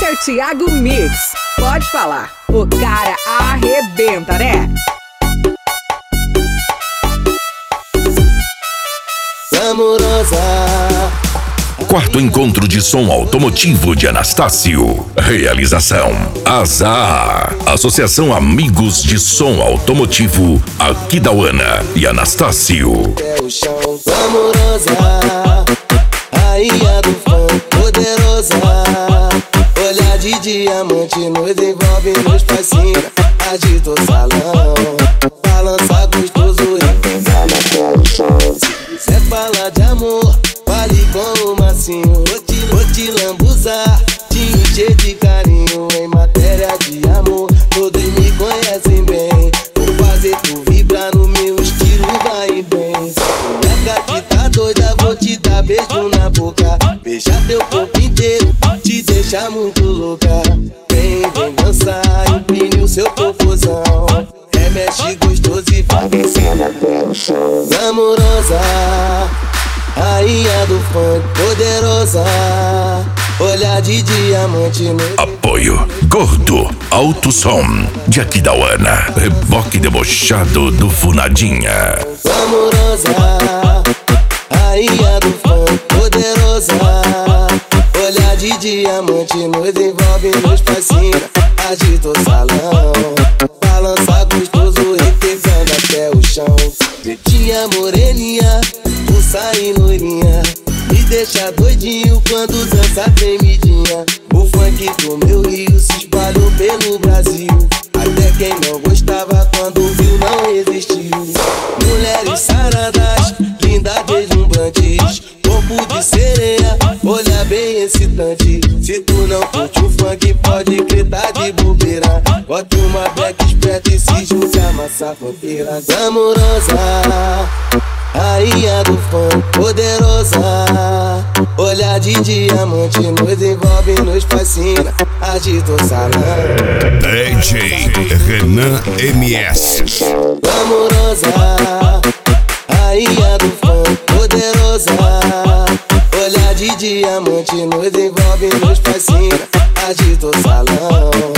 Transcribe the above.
é o Thiago Mix. Pode falar, o cara arrebenta, né? Amorosa. Quarto encontro de som automotivo de Anastácio. Realização: Azar. Associação Amigos de Som Automotivo Aquidauana e Anastácio. É o chão. Amorosa, rainha do funk, poderosa. Olhar de diamante nos envolve, nos fascina. Agita o salão, balança gostoso e pega no chão. Se quiser falar de amor, fale com o Massinho. Vou te lambuzar, te encher de carinho. Em matéria de amor, todos me conhecem bem. Vou fazer tu vibrar no meu estilo, vai bem. Moleca que tá doida, vou te dar beijo na boca. Beijar teu corpo inteiro, te deixar muito louca. Vem dançar, empine o seu popozão. Remexe gostoso e vai descendo até o chão. Amorosa, rainha do funk, poderosa. Olhar de diamante no... Apoio Gordo Alto Som de Aquidauana. Reboque debochado do Funadinha. Amorosa, rainha do funk, poderosa. Olhar de diamante nos envolve, nos fascina. Agita o salão, balança gostoso e pegando até o chão. Pretinha moreninha, pulsa e loirinha, me deixa doidinho quando dança tremidinha. O funk do meu Rio se espalhou pelo Brasil. Até quem não gostava quando viu não resistiu. Mulheres saradas, lindas deslumbrantes, corpo de sereia, olhar bem excitante. Se tu não curte o funk, pode gritar de bobeira. Bote uma black esperta e se junte a massa fronteira. Amorosa, rainha do funk, poderosa. Olhar de diamante nos envolve, nos fascina. Agita o salão. DJ Renan MS. Amorosa, rainha do funk, poderosa. Olhar de diamante nos envolve, nos fascina. Agita o salão,